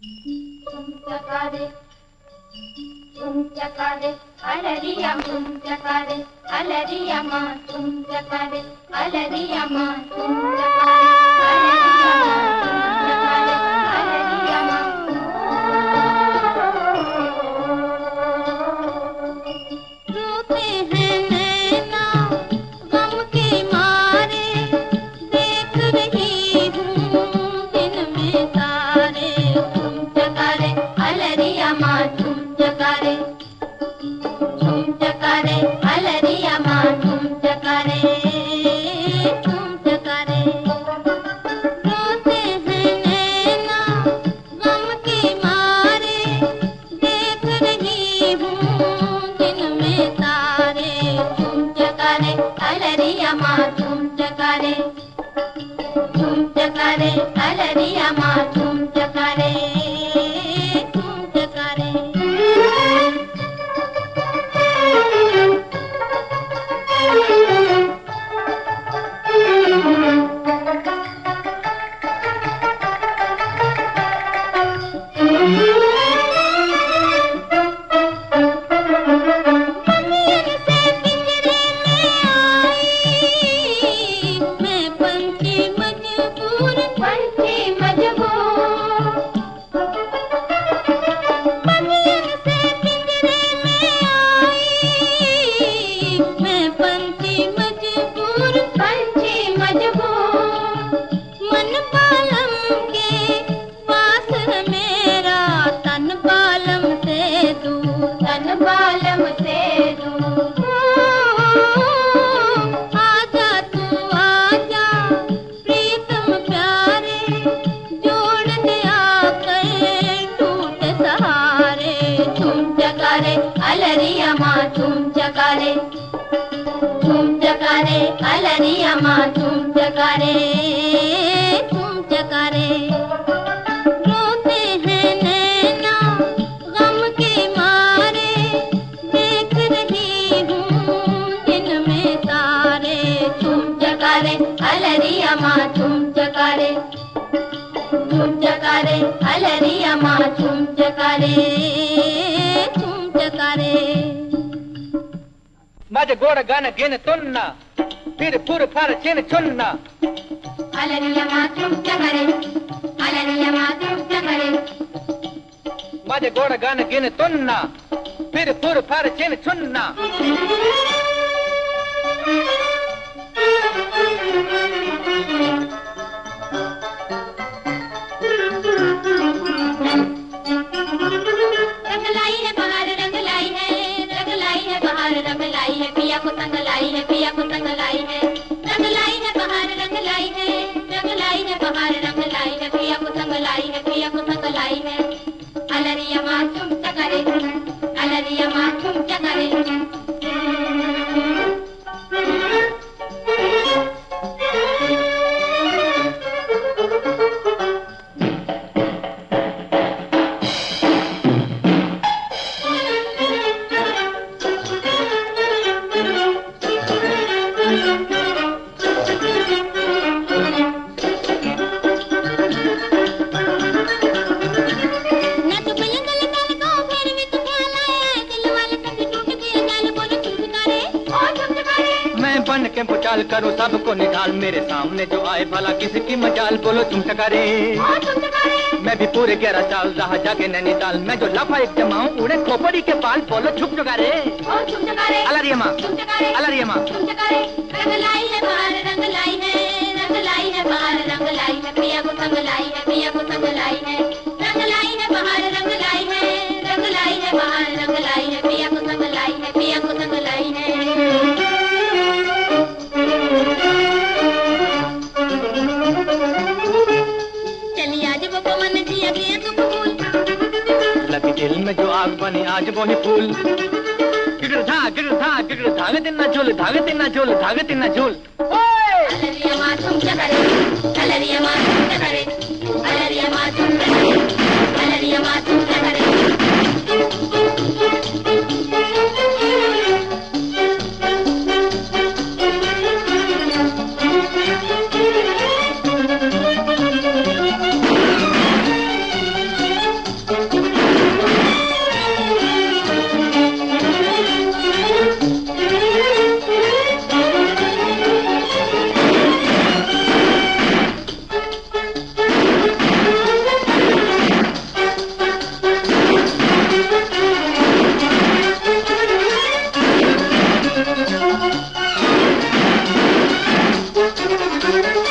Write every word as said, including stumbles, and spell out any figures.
चकारे तुम चकारे अलरिया तुम चकारे अलरिया माँ तुम चकारे अलरिया माँ तुम चकारे अलरिया माँ रोते हैं नैना गम के मारे देख रही हूँ दिन में तारे तुम चकारे अलरिया माँ तुम चकारे तुम चकारे अलरिया माँ तुम चकारे तुम चकारे रोते हैं नैना गम के मारे देख रही हूँ दिन में तारे तुम चकारे अलरिया माँ तुम चकारे तुम चकारे अलरिया माँ तुम चकारे तुम चकारे बालम से दूर आजा तू आजा प्रीतम प्यारे जोड़ने आकर टूटे सहारे तुम चकारे अलरिया माँ तुम चकारे तुम चकारे अलरिया माँ तुम चकारे तुम चकारे रोते हैं नैना गम के मारे देख रही हूँ दिन में तारे तुम चकारे अलरिया माँ तुम चकारे तुम चकारे अलरिया माँ तुम चकारे तुम चकारे माझे गोड गाणं घेणं तुन्ना फिर फुर फार चिन चुन्ना अलरिया माँ तुम चकारे अलरिया माँ तुम चकारे माझे गोड गाणं घेणं तुन्ना फिर फुर फार चिन चुन्ना रंग लाई है बाहर रंग लाई है रंग लाई है बाहर रंग लाई है पिया को संग लाई है पिया को संग लाई है रंग लाई है बाहर रंग लाई है रंग लाई है बाहर रंग लाई है पिया को संग लाई है पिया को संग लाई है अलरिया माँ तुम चकारे अलरिया माँ तुम चकारे पुचाल करो सबको निकाल मेरे सामने जो आए भला किसकी मजाल बोलो तुम चकारे मैं भी पूरे ग्यारह साल रहा जाके नैनीताल मैं जो लाफा एक जमाऊं उड़े खोपड़ी के पाल बोलो छुप चकारे अलरिया माँ अलरिया माँ रंग लाई है बाहर रंग लाई है रंग लाई है बाहर रंग लाई है पिया को संग लाई है पिया को संग लाई है रंग लाई है बाहर रंग लाई है रंग लाई है बाहर रंग लाई है पिया को संग लाई है पिया को संग लाई है लगी दिल में जो आग बनी आज वो ही फूल गिर धा गिर धा गिर धागे दिन न झूल धागे दिन न झूल धागे दिन न झूल अलरिया माँ तुम चकारे अलरिया माँ तुम चकारे अलरिया माँ तुम चकारे अलरिया माँ तुम चकारे है।